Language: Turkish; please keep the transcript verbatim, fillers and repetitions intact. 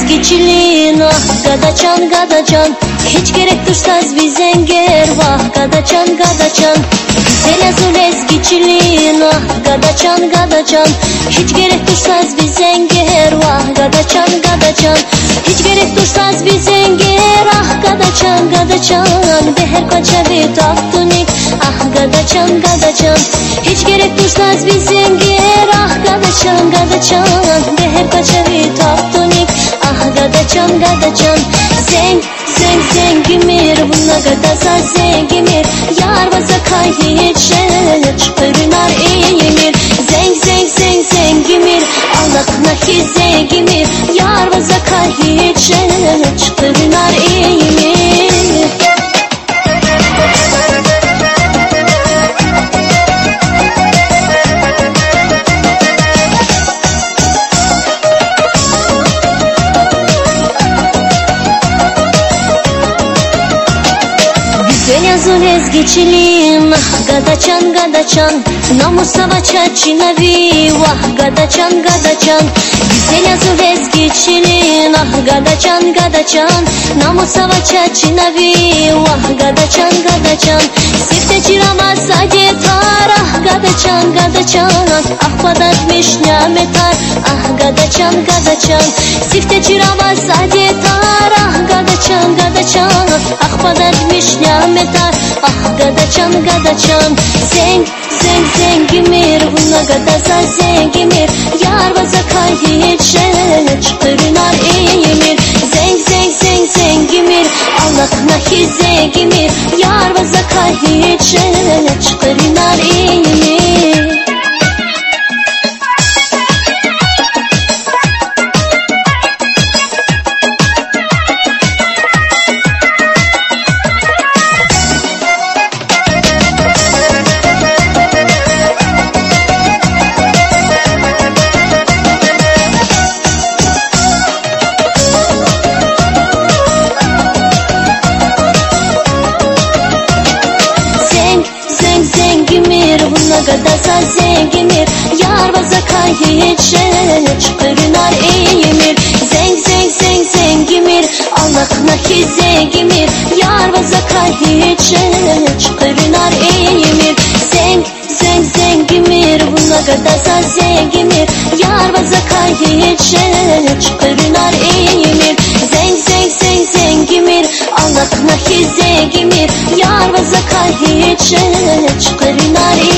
ezgiçiliğin ah Gadaçan Gadaçan, hiç gerek dursaz bir zenger vah Gadaçan Gadaçan, güzel azul ezgiçiliğin ah Gadaçan Gadaçan, hiç gerek dursaz bir zenger vah Gadaçan Gadaçan, hiç gerek dursaz bir zenger ah Gadaçan Gadaçan, beher kaçavi taktunik ah Gadaçan Gadaçan, hiç gerek dursaz bir zenger ah Gadaçan Gadaçan, beher kaçavi taktunik ah Gadaçan Gadaçan, zeng zeng zengimir buna gadasa zengimir yar vaza kayhiçe çıkarınar iyimir zeng zeng zeng zengimir Allah'ına ki zengimir yar vaza kayhiçe çıkarınar iyimir. Güzel azul ezgiçiliğin ah Gadaçan Gadaçan, namusa vaçaçinavi vah Gadaçan Gadaçan, güzel azul ezgiçiliğin ah Gadaçan Gadaçan, namusa vaçaçinavi vah Gadaçan Gadaçan, sifte çiramaz adetar ah Gadaçan Gadaçan, ah padatmış nyametar ah Gadaçan Gadaçan, sifte çiramaz adetar ah Gadaçan Gadaçan, ah padatmış nyametar ah Gadaçan Gadaçan, zeng zeng zengimir buna gadasa zengimir yar vaza kayhiçe çıkarınar iyimir zeng zeng zeng zengimir Allah'ına ki zengimir yar vaza kayhiçe çıkarınar iyimir. Gadasa zengimir yar vaza kayhiçe çıkarınar iyimir zeng zeng zeng zengimir Allah'ına ki zengimir yar vaza kayhiçe çıkarınar iyimir zeng zeng zengimir buna gadasa zengimir yar vaza kayhiçe çıkarınar iyimir zeng zeng zeng zengimir Allah'ına ki zengimir yar vaza kayhiçe çıkarınar iyimir.